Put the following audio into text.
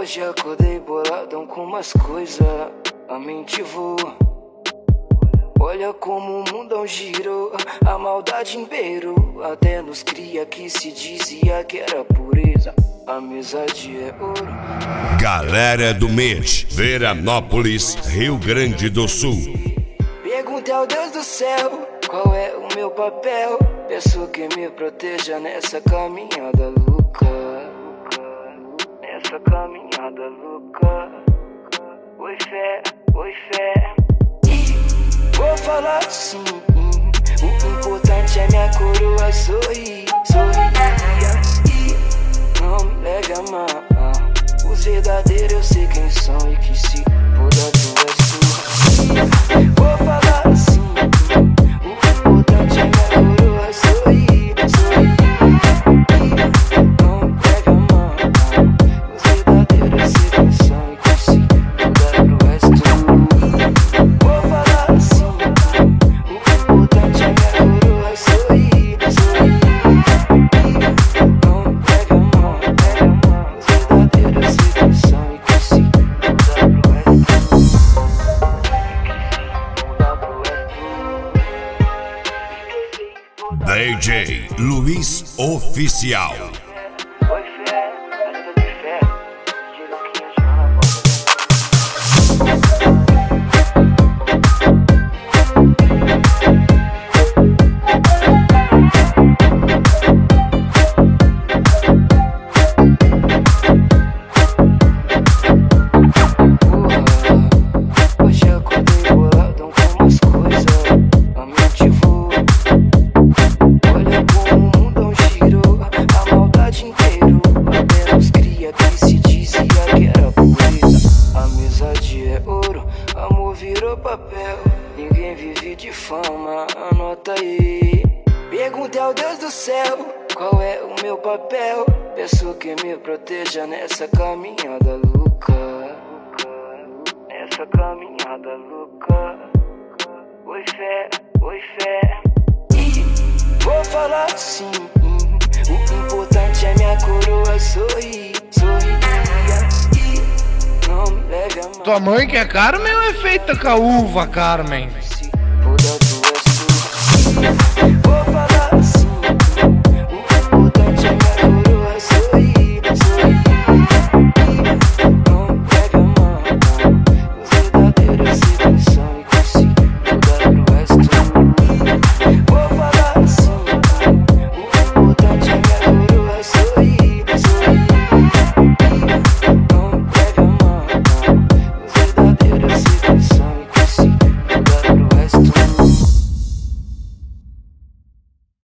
Hoje acordei boladão com umas coisas, a mente voa. Olha como o mundão girou, a maldade imperou. Até nos cria que se dizia que era pureza, amizade é ouro. Galera do mês, Veranópolis, Rio Grande do Sul. Perguntei ao Deus do céu, qual é o meu papel? Peço que me proteja nessa caminhada louca, nessa caminhada louca. Oi fé, oi fé. Vou falar sim, o importante é minha coroa sorrir, sorrir. Não me leve a mal, os verdadeiros eu sei quem são e que se foda tu és sua. Vou falar sim, o importante é minha coroa sorrir, sorrir. Não me leve a mal, os verdadeiros eu sei quem são e que se foda tu és tu. Vou falar assim, o importante é minha coroa sorrir, sorrir. Não me leve a mal, os verdadeiros eu sei quem são e que se foda tu és tu. DJ Luiz Oficial. Oi fé, essa de fé, de Luquinha Joana Hoje acordei boladão com umas coisas, a mente voa. Olha como o mundão girou, a maldade inteirou. Até nos cria que se dizia que era pureza, amizade é ouro, amor virou papel. Ninguém vive de fama, anota aí. Perguntei ao Deus do céu, qual é o meu papel? Peço que me proteja nessa caminhada louca, nessa caminhada louca. Oi fé, oi fé. Vou falar sim, o importante é minha coroa sorrir, sorrir. Não me leve a mal. Tua mãe que é Carmen ou é feita com a uva, Carmen?